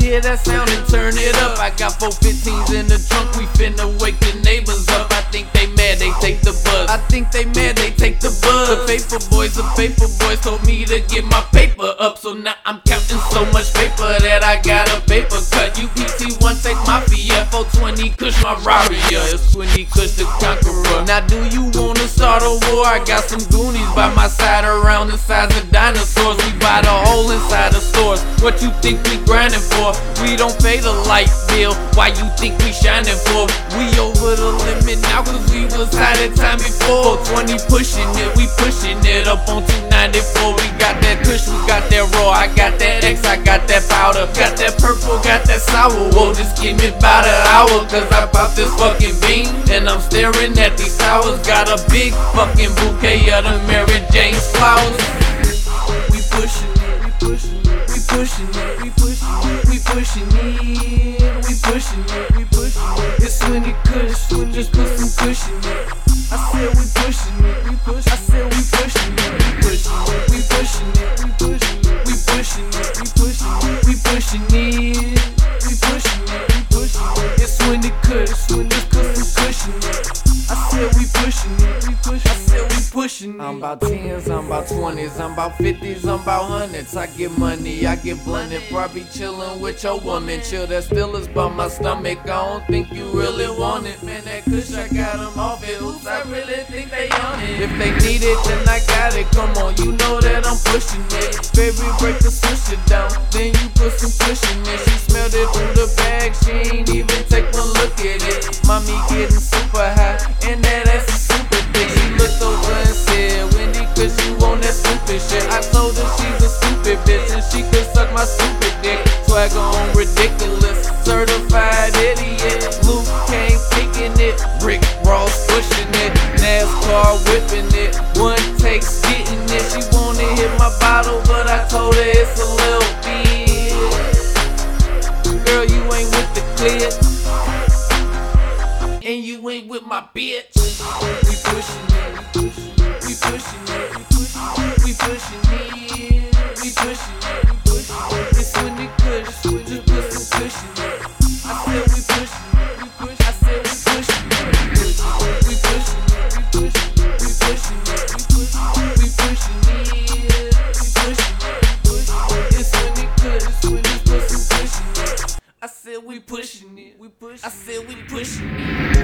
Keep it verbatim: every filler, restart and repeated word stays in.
hear that sound and turn it up. I got four fifteens in the trunk, we finna wake the neighbors up. I think they mad, they take the buzz. I think they mad, they take the buzz. The paper boys, the paper boys told me to get my paper up, so now I'm counting so much paper that I got a paper cut. U P T one take Mafia, four twenty Kush my Rari, it's twenty Kush the Conqueror. Now do you wanna start a war? I got some Goonies by my side around the size of dinosaurs. We buy the whole inside the stores. What you think we grinding for? We don't pay the light bill. Why you think we shining for? We over the limit now cause we was high that time before. four twenty pushing it, we pushing it up on two ninety-four. We got that Kush, we got that raw. I got that X, I got that powder. Got that purple, got that sour. Whoa, just give me about an hour cause I popped this fucking bean and I'm staring at these towers. Got a big fucking bouquet of the Mary Jane flowers. We pushing it, we pushing it, we pushing it, we pushing it, we pushing it, we pushing it, we pushing it. It's when it Kush, when just put some Kush in it. I said we pushing it, we push. I said we pushing it, we pushing it, we pushing it, we pushing it, we pushing it, we pushing it, we pushing it, we pushing it, we pushing it. It's when it Kush, when just put some Kush in it. I said we pushing it, we push. I said we pushing it. I'm about tens, I'm about twenties, I'm about fifties, I'm about hundreds. I get money, I get blunted. Probably chillin' with your woman. Chill that still is by my stomach. I don't think you really want it. Man, that Kush, I got them off it. Oops, I really think they on it. If they need it, then I got it. Come on, you know that I'm pushing it. Baby, break the switch it down. Then you put some Kush in it. She smelled it through the bag. She ain't even take one look at it. Mommy getting super high. And that ass is super thick. She looked over and said, Wendy, cause you on that stupid shit. I told her she's a stupid bitch and she could suck my stupid dick. Swagger on ridiculous, certified idiot. Luke came kicking it, Rick Ross pushing it, NASCAR whipping it. One takes getting it. She wanna hit my bottle, but I told her it's a little bit. Girl, you ain't with the clear. And you ain't with my bitch. We pushing it, we pushing it, we pushing it, we pushing it, we pushing it, we pushing it. It's when it Kush, when you put some Kush in it. I said we pushing it, we push. I said we pushing it, we pushing it, we pushing it, we pushing it, we pushing it, we pushing it, we pushing it, we pushing it. It's when it Kush, when you put some Kush in it. I said we pushing it, we push. I said we pushing it.